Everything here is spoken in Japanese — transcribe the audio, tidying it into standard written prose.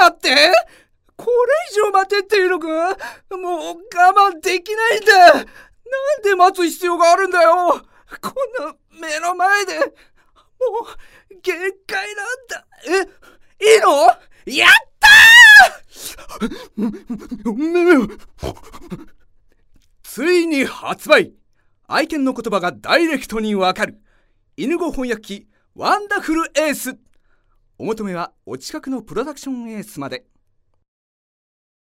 だって？これ以上待てっていうのか？もう我慢できないんだ。なんで待つ必要があるんだよ。こんな目の前で。もう限界なんだ。いいの？やったーついに発売。愛犬の言葉がダイレクトにわかる犬語翻訳機ワンダフルエース。お求めはお近くのプロダクションエースまで。